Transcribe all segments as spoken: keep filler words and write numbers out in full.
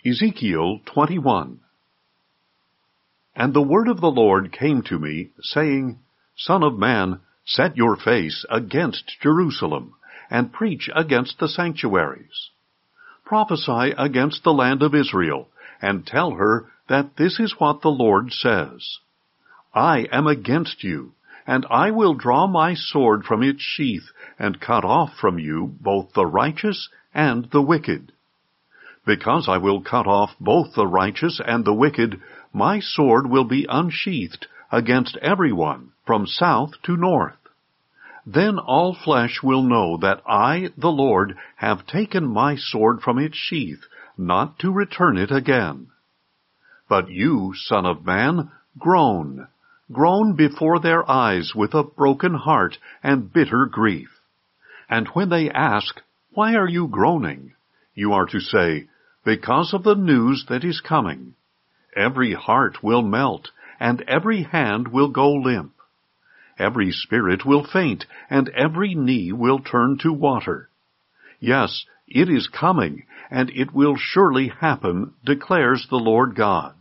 Ezekiel twenty-one. And the word of the Lord came to me, saying, Son of man, set your face against Jerusalem, and preach against the sanctuaries. Prophesy against the land of Israel, and tell her that this is what the Lord says. I am against you, and I will draw my sword from its sheath, and cut off from you both the righteous and the wicked. Because I will cut off both the righteous and the wicked, my sword will be unsheathed against everyone, from south to north. Then all flesh will know that I, the Lord, have taken my sword from its sheath, not to return it again. But you, Son of man, groan, groan before their eyes with a broken heart and bitter grief. And when they ask, Why are you groaning? You are to say, Because of the news that is coming. Every heart will melt, and every hand will go limp. Every spirit will faint, and every knee will turn to water. Yes, it is coming, and it will surely happen, declares the Lord God.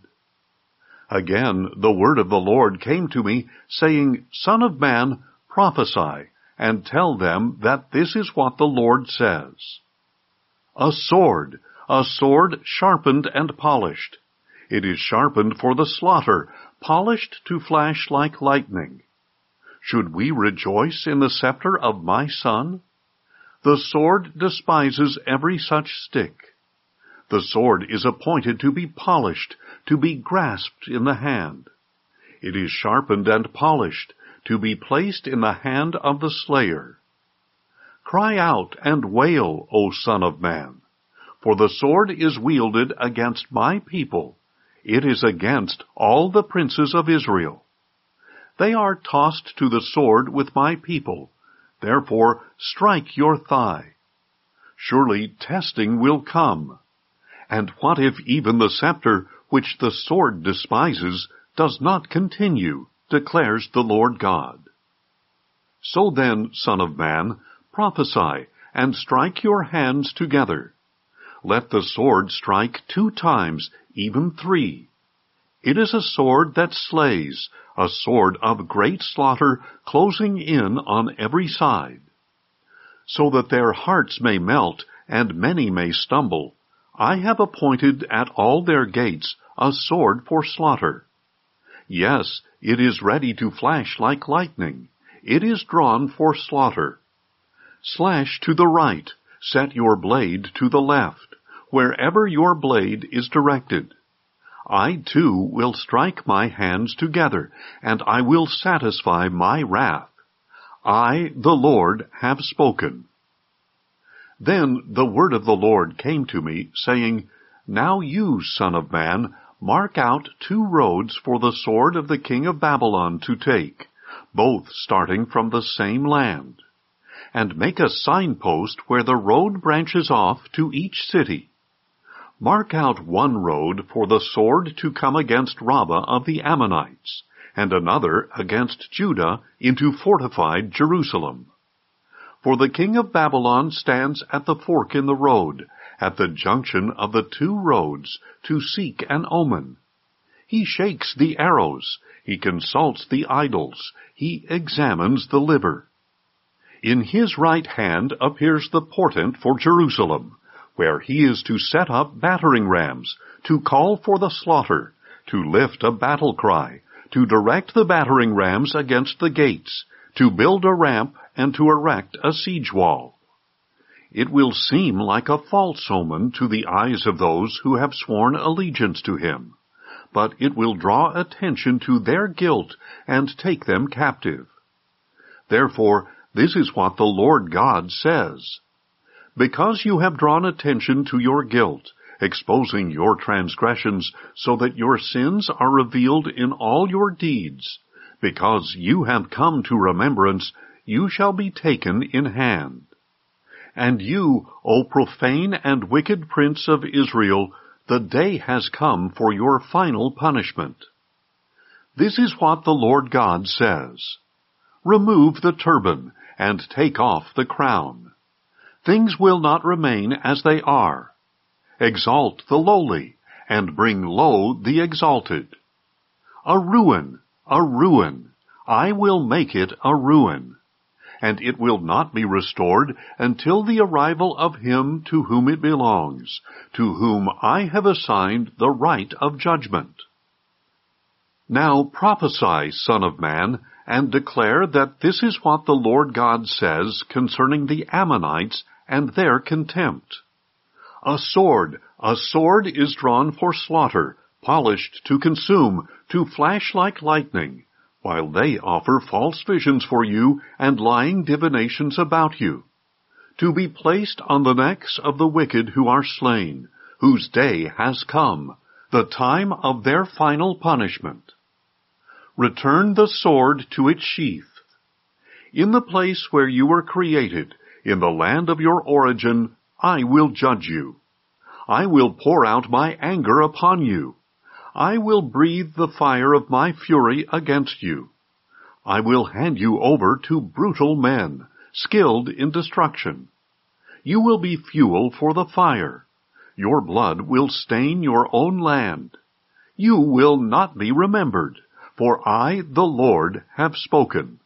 Again the word of the Lord came to me, saying, Son of man, prophesy, and tell them that this is what the Lord says. A sword, a sword sharpened and polished. It is sharpened for the slaughter, polished to flash like lightning. Should we rejoice in the scepter of my son? The sword despises every such stick. The sword is appointed to be polished, to be grasped in the hand. It is sharpened and polished, to be placed in the hand of the slayer. Cry out and wail, O Son of man, for the sword is wielded against my people. It is against all the princes of Israel. They are tossed to the sword with my people. Therefore strike your thigh. Surely testing will come. And what if even the scepter, which the sword despises, does not continue, declares the Lord God. So then, Son of man, prophesy, and strike your hands together. Let the sword strike two times, even three. It is a sword that slays, a sword of great slaughter, closing in on every side. So that their hearts may melt, and many may stumble, I have appointed at all their gates a sword for slaughter. Yes, it is ready to flash like lightning. It is drawn for slaughter. Slash to the right, set your blade to the left, wherever your blade is directed. I too will strike my hands together, and I will satisfy my wrath. I, the Lord, have spoken. Then the word of the Lord came to me, saying, Now you, Son of man, mark out two roads for the sword of the king of Babylon to take, both starting from the same land. And make a signpost where the road branches off to each city. Mark out one road for the sword to come against Rabbah of the Ammonites, and another against Judah into fortified Jerusalem. For the king of Babylon stands at the fork in the road, at the junction of the two roads, to seek an omen. He shakes the arrows, he consults the idols, he examines the liver. In his right hand appears the portent for Jerusalem, where he is to set up battering rams, to call for the slaughter, to lift a battle cry, to direct the battering rams against the gates, to build a ramp, and to erect a siege wall. It will seem like a false omen to the eyes of those who have sworn allegiance to him, but it will draw attention to their guilt and take them captive. Therefore, this is what the Lord God says. Because you have drawn attention to your guilt, exposing your transgressions, so that your sins are revealed in all your deeds, because you have come to remembrance, you shall be taken in hand. And you, O profane and wicked prince of Israel, the day has come for your final punishment. This is what the Lord God says. Remove the turban, and take off the crown. Things will not remain as they are. exalt the lowly, and bring low the exalted. A ruin, a ruin, I will make it a ruin, and it will not be restored until the arrival of him to whom it belongs, to whom I have assigned the right of judgment. Now prophesy, Son of Man, and declare that this is what the Lord God says concerning the Ammonites and their contempt. A sword, a sword is drawn for slaughter, polished to consume, to flash like lightning, while they offer false visions for you and lying divinations about you, to be placed on the necks of the wicked who are slain, whose day has come, the time of their final punishment. Return the sword to its sheath. In the place where you were created, in the land of your origin, I will judge you. I will pour out my anger upon you. I will breathe the fire of my fury against you. I will hand you over to brutal men, skilled in destruction. You will be fuel for the fire. Your blood will stain your own land. You will not be remembered, for I, the Lord, have spoken.